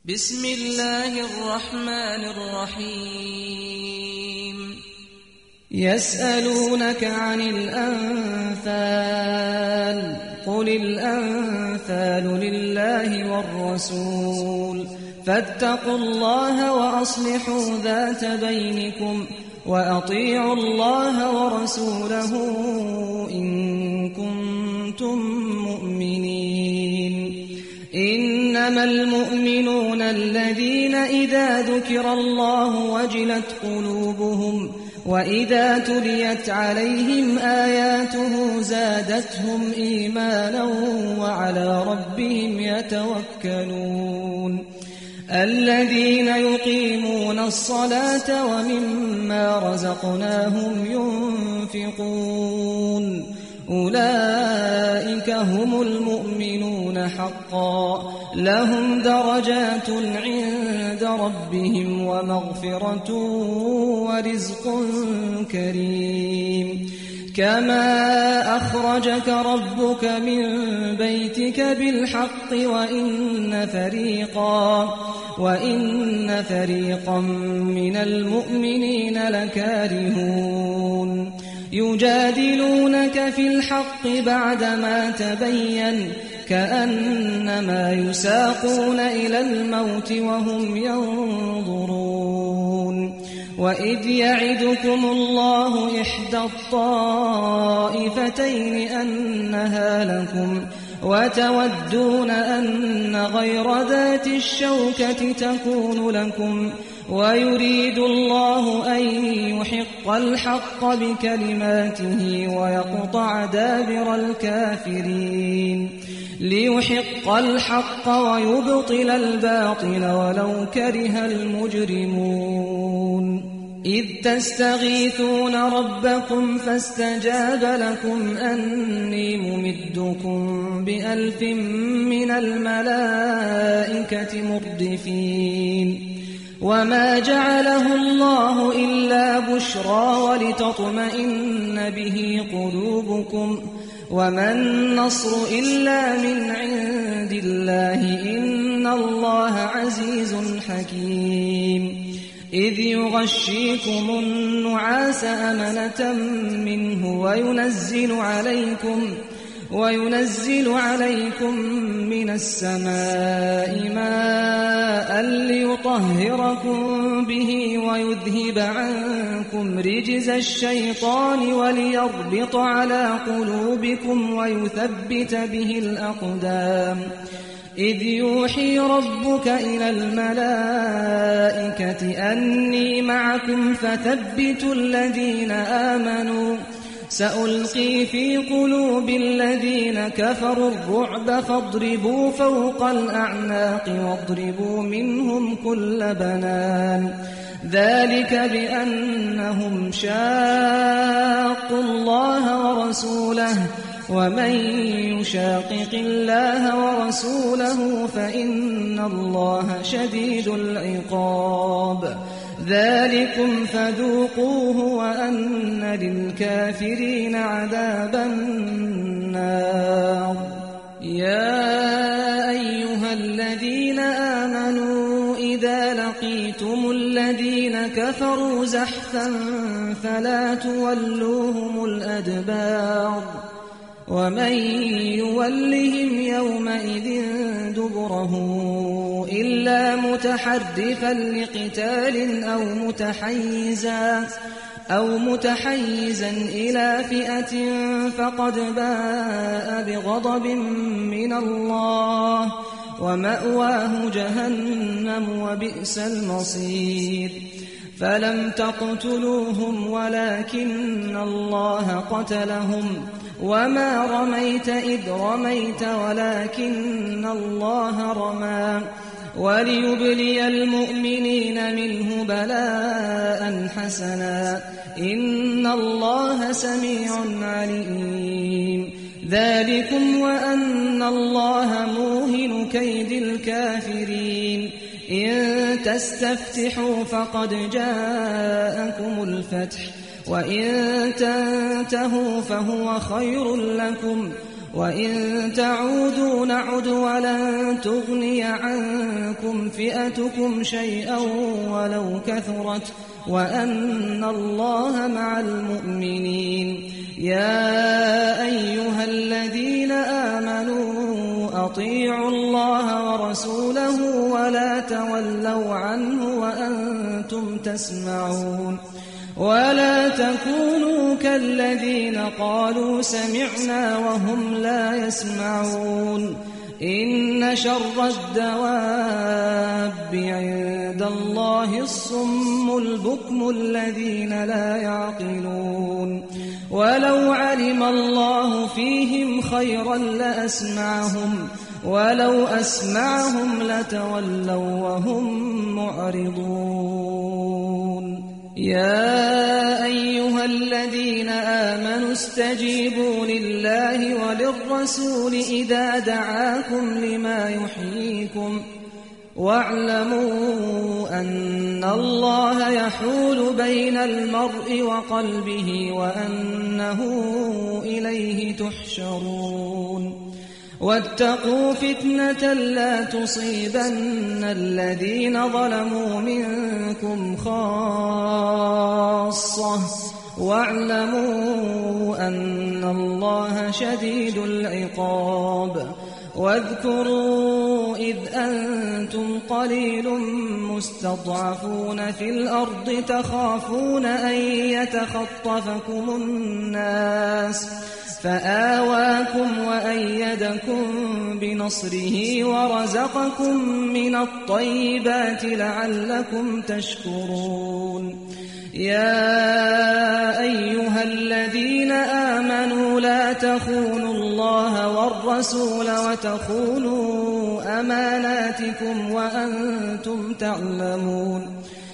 بسم الله الرحمن الرحيم يسألونك عن الأنفال قل الأنفال لله والرسول فاتقوا الله وأصلحوا ذات بينكم وأطيعوا الله ورسوله إن كنتم مؤمنين إنما المؤمنون الذين إذا ذكر الله وجلت قلوبهم وإذا تليت عليهم آياته زادتهم إيمانا وعلى ربهم يتوكلون الذين يقيمون الصلاة ومما رزقناهم ينفقون أولئك هم المؤمنون حقا لهم درجات عند ربهم ومغفرة ورزق كريم كما أخرجك ربك من بيتك بالحق وإن فريقا من المؤمنين لكارهون يجادلونك في الحق بعدما تبين كأنما يساقون إلى الموت وهم ينظرون وإذ يعدكم الله إحدى الطائفتين أنها لكم وتودون أن غير ذات الشوكة تكون لكم ويريد الله أن يحق الحق بكلماته ويقطع دابر الكافرين ليحق الحق ويبطل الباطل ولو كره المجرمون إذ تستغيثون ربكم فاستجاب لكم أني ممدكم ب1000 من الملائكة مردفين وما جعله الله إلا بشرى ولتطمئن به قلوبكم وما النصر إلا من عند الله إن الله عزيز حكيم إذ يغشيكم النعاس أمنة منه وينزل عليكم من السماء ماء ليطهركم به ويذهب عنكم رجز الشيطان وليربط على قلوبكم ويثبت به الأقدام إذ يوحي ربك إلى الملائكة أني معكم فثبتوا الذين آمنوا سألقي في قلوب الذين كفروا الرعب فاضربوا فوق الأعناق واضربوا منهم كل بنان ذلك بأنهم شاقوا الله ورسوله ومن يشاقق الله ورسوله فإن الله شديد العقاب ذلكم فذوقوه وأن للكافرين عذاب النار يا أيها الذين آمنوا إذا لقيتم الذين كفروا زحفا فلا تولوهم الأدبار ومن يولهم يومئذ دبره إلا متحرفا لقتال أو متحيزا إلى فئة فقد باء بغضب من الله ومأواه جهنم وبئس المصير فلم تقتلوهم ولكن الله قتلهم وما رميت إذ رميت ولكن الله رمى وليبلي المؤمنين منه بلاء حسنا إن الله سميع عليم ذلكم وأن الله موهن كيد الكافرين إن تستفتحوا فقد جاءكم الفتح وإن تنتهوا فهو خير لكم وإن تعودوا نعد ولن تغني عنكم فئتكم شيئا ولو كثرت وأن الله مع المؤمنين يا أيها الذين آمنوا أطيعوا الله ورسوله ولا تولوا عنه وأنتم تسمعون ولا تكونوا كالذين قالوا سمعنا وهم لا يسمعون إن شر الدواب عند الله الصم البكم الذين لا يعقلون ولو علم الله فيهم خيرا لأسمعهم ولو أسمعهم لتولوا وهم معرضون يا أيها الذين آمنوا استجيبوا لله وللرسول إذا دعاكم لما يحييكم واعلموا أن الله يحول بين المرء وقلبه وأنه إليه تحشرون واتقوا فتنة لا تصيبن الذين ظلموا منكم خاصة واعلموا أن الله شديد العقاب واذكروا إذ أنتم قليل مستضعفون في الأرض تخافون أن يتخطفكم الناس فآواكم وأيدكم بنصره ورزقكم من الطيبات لعلكم تشكرون يا أيها الذين آمنوا لا تخونوا الله والرسول وتخونوا أماناتكم وأنتم تعلمون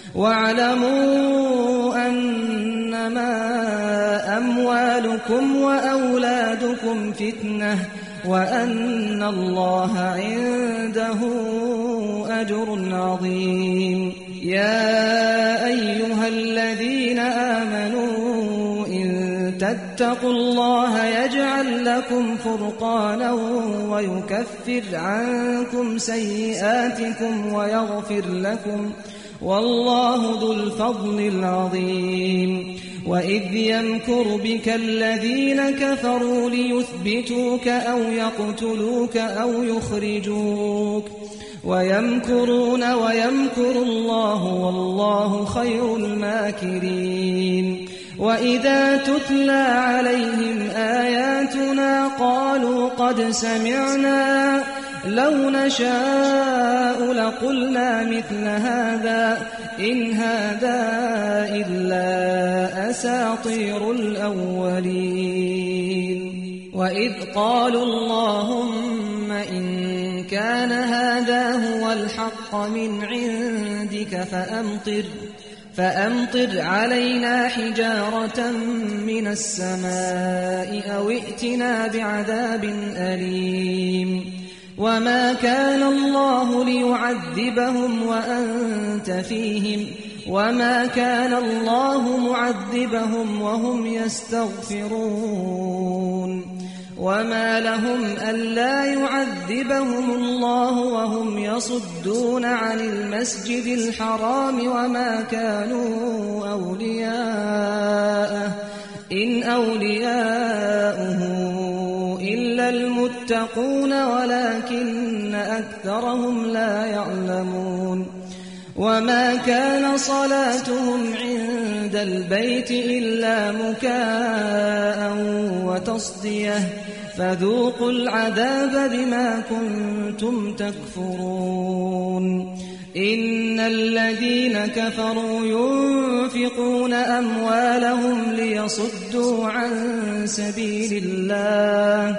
واعلموا أنما أموالكم وأولادكم فتنة وأن الله عنده أجر عظيم يا أيها الذين آمنوا إن تتقوا الله يجعل لكم فرقانا ويكفر عنكم سيئاتكم ويغفر لكم والله ذو الفضل العظيم وإذ يمكر بك الذين كفروا ليثبتوك أو يقتلوك أو يخرجوك ويمكرون ويمكر الله والله خير الماكرين وإذا تتلى عليهم آياتنا قالوا قد سمعنا لو نشاء لقلنا مثل هذا إن هذا إلا أساطير الأولين وإذ قالوا اللهم إن كان هذا هو الحق من عندك فأمطر علينا حجارة من السماء أو ائتنا بعذاب أليم وما كان الله ليعذبهم وأنت فيهم وما كان الله معذبهم وهم يستغفرون وما لهم ألا يعذبهم الله وهم يصدون عن المسجد الحرام وما كانوا أولياءه إن أولياؤه إلا المتقون ولكن أكثرهم لا يعلمون وما كان صلاتهم عند البيت إلا مكاء وتصدية فذوقوا العذاب بما كنتم تكفرون إن الذين كفروا ينفقون أموالهم ليصدوا عن سبيل الله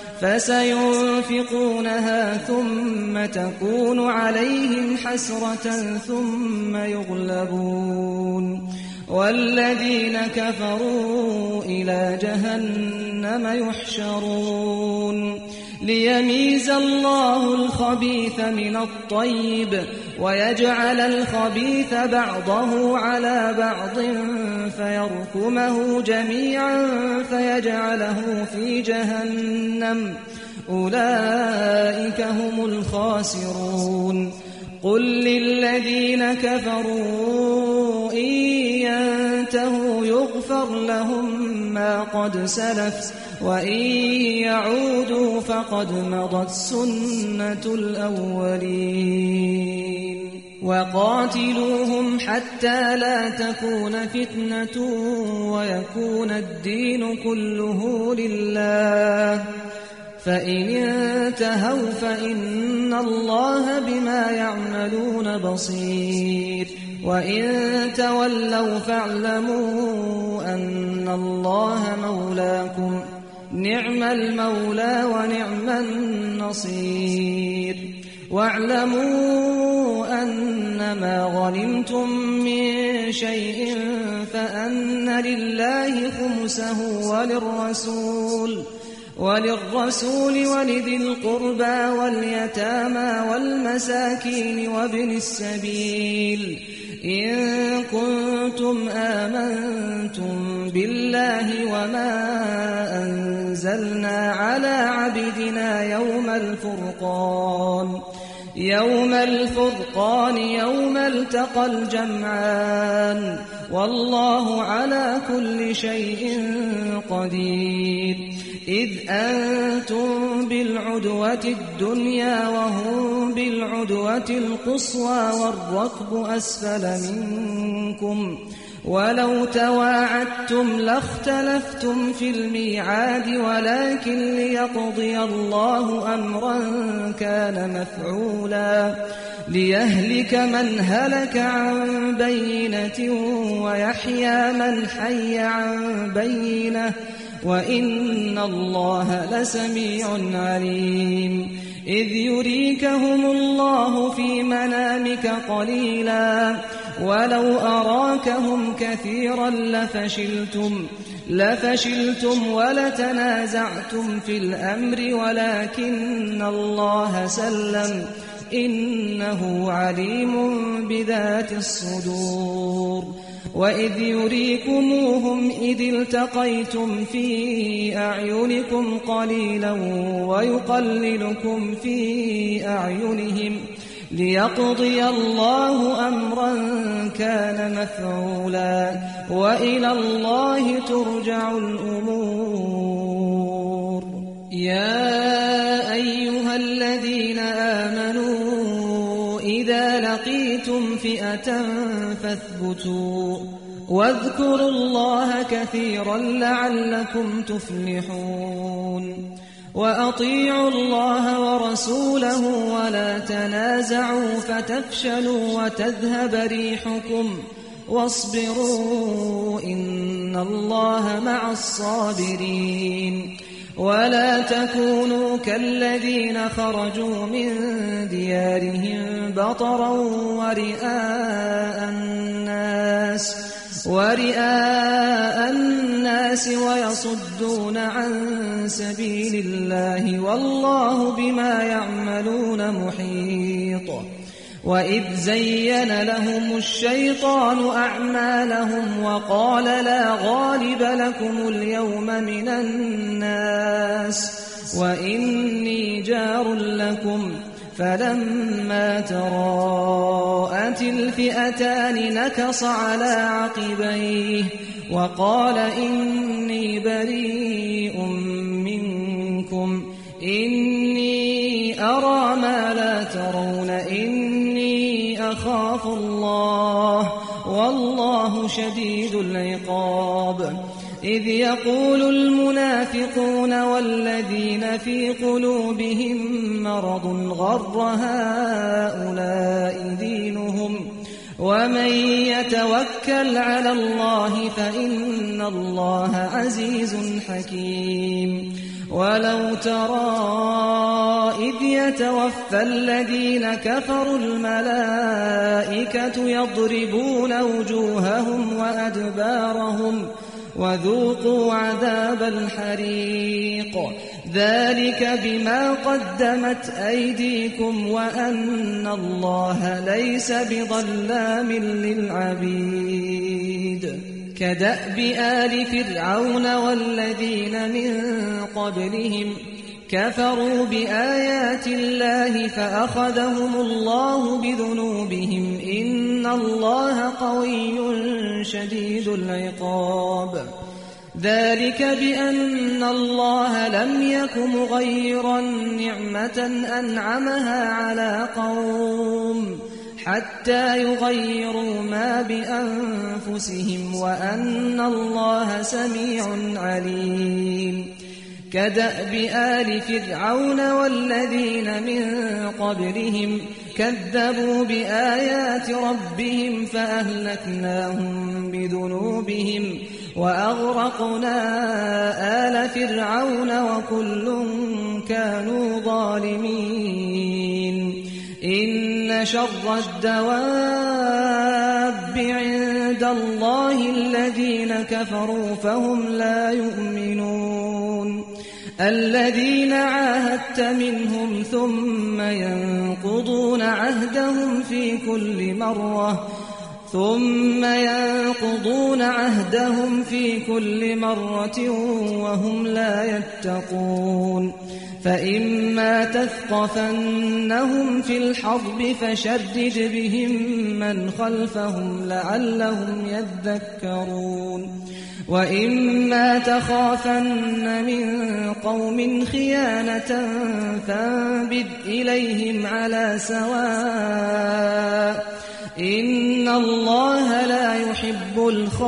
فسينفقونها ثم تكون عليهم حسرة ثم يغلبون والذين كفروا إلى جهنم يحشرون ليميز الله الخبيث من الطيب ويجعل الخبيث بعضه على بعض فيركمه جميعا فيجعله في جهنم أولئك هم الخاسرون قل للذين كفروا إن ينتهوا يغفر لهم ما قد سلف وإن يعودوا فقد مضت سنة الأولين وقاتلوهم حتى لا تكون فتنة ويكون الدين كله لله فإن انتهوا فإن الله بما يعملون بصير وإن تولوا فاعلموا أن الله مولاكم نعم المولى ونعم النصير واعلموا أنما غنمتم من شيء فأن لله خمسه وللرسول ولذي القربى واليتامى والمساكين وابن السبيل إن كنتم آمنتم بالله وما أنزلنا على عبدنا يوم الفرقان يوم التقى الجمعان والله على كل شيء قدير إذ أنتم بالعدوة الدنيا وهم بالعدوة القصوى والركب أسفل منكم ولو تواعدتم لاختلفتم في الميعاد ولكن ليقضي الله أمرا كان مفعولا ليهلك من هلك عن بينة ويحيى من حي عن بينة وإن الله لسميع عليم إذ يريكهم الله في منامك قليلا ولو أراكهم كثيرا لفشلتم ولتنازعتم في الأمر ولكن الله سلم إنه عليم بذات الصدور وإذ يريكموهم إذ التقيتم في أعينكم قليلا ويقللكم في أعينهم ليقضي الله أمرا كان مفعولا وإلى الله ترجع الأمور يا أيها الذين آمنوا إذا لقيتم فئة فاثبتوا واذكروا الله كثيرا لعلكم تفلحون وأطيعوا الله ورسوله ولا تنازعوا فتفشلوا وتذهب ريحكم واصبروا إن الله مع الصابرين ولا تكونوا كالذين خرجوا من ديارهم بطرا ورئاء الناس ويصدون عن سبيل الله والله بما يعملون محيط وإذ زين لهم الشيطان أعمالهم وقال لا غالب لكم اليوم من الناس وإني جار لكم فلما تراءت الفئتان نكص على عقبيه وقال إني بريء منكم إني أرى ما لا ترون إني أخاف الله والله شديد العقاب إذ يقول المنافقون والذين في قلوبهم مرض غر هؤلاء دينهم ومن يتوكل على الله فإن الله عزيز حكيم ولو ترى إذ يتوفى الذين كفروا الملائكة يضربون وجوههم وأدبارهم وذوقوا عذاب الحريق ذلك بما قدمت أيديكم وأن الله ليس بظلام للعبيد كدأب آل فرعون والذين من قبلهم كفروا بآيات الله فأخذهم الله بذنوبهم إن الله قوي شديد العقاب ذلك بأن الله لم يك مغيرا نعمة أنعمها على قوم حتى يغيروا ما بأنفسهم وأن الله سميع عليم كدأب آل فرعون والذين من قبلهم كذبوا بآيات ربهم فأهلكناهم بذنوبهم وأغرقنا آل فرعون وكل كانوا ظالمين إن شر الدواب عند الله الذين كفروا فهم لا يؤمنون الذين عاهدت منهم ثم ينقضون عهدهم في كل مرة وهم لا يتقون فإما تثقفنهم في الحرب فشرد بهم من خلفهم لعلهم يذكرون وإما تخافن من قوم خيانة فانبذ إليهم على سواء إن الله لا يحب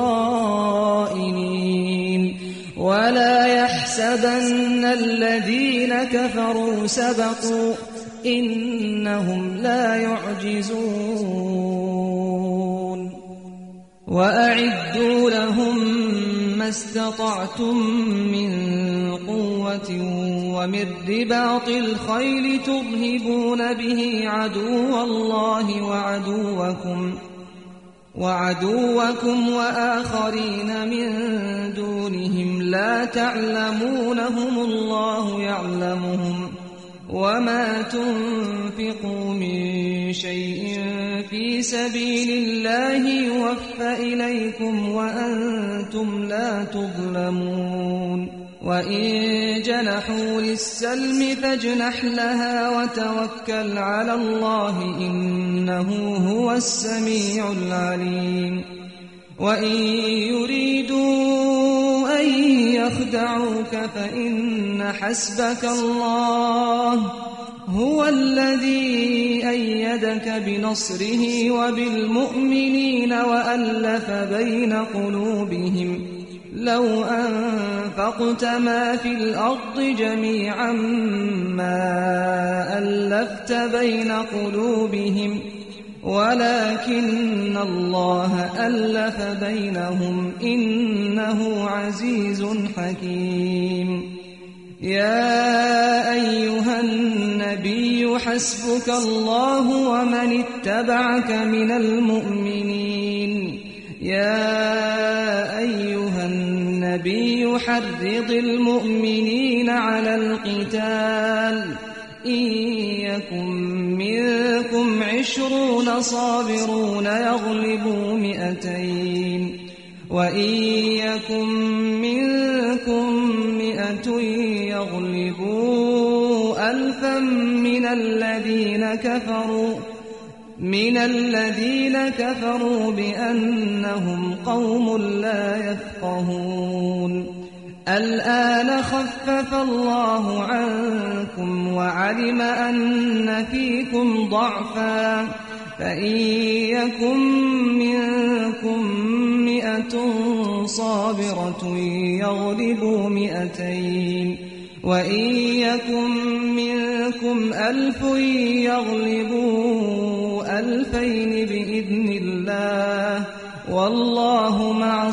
الخائنين ولا يحسبن الذين كفروا سبقوا إنهم لا يعجزون وأعدوا لهم ما استطعتم من قوة ومن رباط الخيل ترهبون به عدو الله وعدوكم وآخرين من دونهم لا تعلمونهم الله يعلمهم وما تنفقوا من شيء في سبيل الله يوفى إليكم وأنتم لا تظلمون وإن جنحوا للسلم فاجنح لها وتوكل على الله إنه هو السميع العليم وإن يريدوا أن يخدعوك فإن حسبك الله هو الذي أيدك بنصره وبالمؤمنين وألف بين قلوبهم لو أنفقت ما في الأرض جميعا ما ألفت بين قلوبهم ولكن الله ألف بينهم إنه عزيز حكيم يا أيها النبي حسبك الله ومن اتبعك من المؤمنين يا أيها النبي حرض المؤمنين على القتال إن يكن منكم 20 صابرون يغلبوا 200 وإن يكن منكم 100 يغلبوا 1000 من الذين كفروا بأنهم قوم لا يفقهون الآن خفف الله عنكم وعلم أن فيكم ضعفا فإن يكن منكم 100 صابرة يغلبوا 200 وإن يكن منكم 1000 يغلبوا 2000 بإذن الله والله مع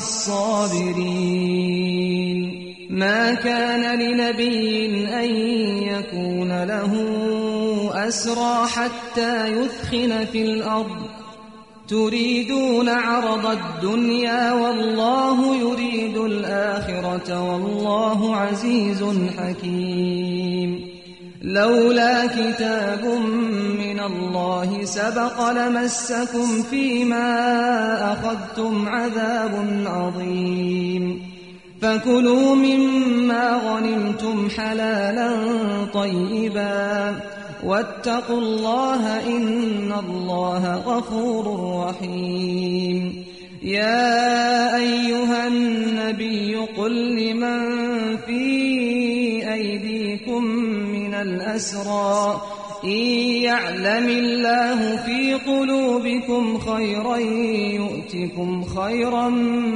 الصابرين ما كان لنبي أن يكون له أسرى حتى يثخن في الأرض تريدون عرض الدنيا والله يريد الآخرة والله عزيز حكيم. لولا كتاب من الله سبق لمسكم فيما أخذتم عذاب عظيم. فكلوا مما غنمتم حلالا طيبا واتقوا الله إن الله غفور رحيم. يا أيها النبي قل لمن في أيديكم من الأسرى إن يعلم الله في قلوبكم خيرا يؤتكم خيرا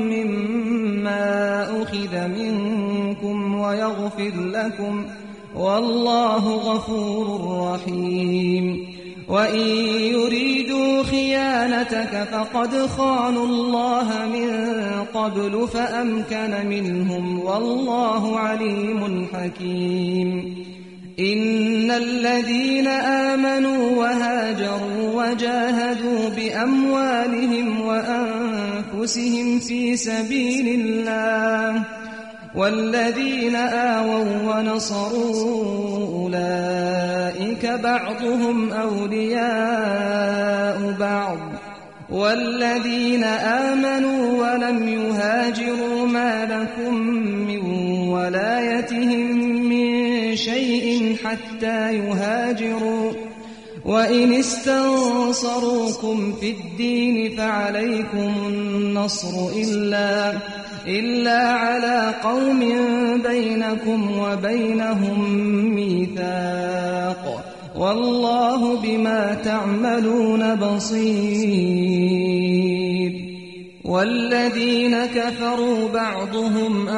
مما أخذ منكم ويغفر لكم والله غفور رحيم. وإن يريدوا خيانتك فقد خانوا الله من قبل فأمكن منهم والله عليم حكيم. إن الذين آمنوا وهاجروا وجاهدوا بأموالهم وأنفسهم في سبيل الله والذين آووا ونصروا أولئك بعضهم أولياء بعض والذين آمنوا ولم يهاجروا ما لكم من ولايتهم من شيء حتى يهاجروا وإن استنصروكم في الدين فعليكم النصر إلا على قوم بينكم وبينهم ميثاق والله بما تعملون بصير. والذين كفروا بعضهم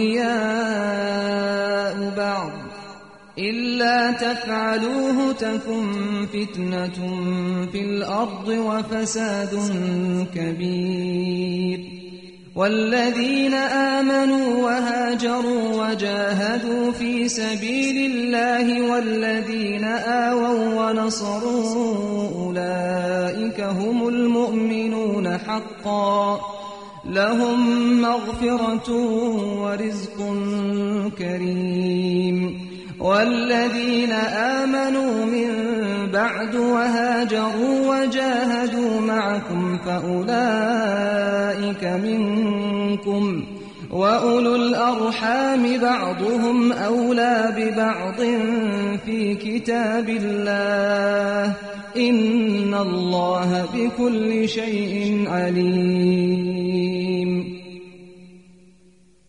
أولياء بعض إلا تفعلوه تكن فتنة في الأرض وفساد كبير. والذين آمنوا وهاجروا وجاهدوا في سبيل الله والذين آووا ونصروا أولئك هم المؤمنون حقا لهم مغفرة ورزق كريم. والذين آمنوا من بعد وهاجروا وجاهدوا معكم فأولئك منكم وأولو الأرحام بعضهم أولى ببعض في كتاب الله إن الله بكل شيء عليم.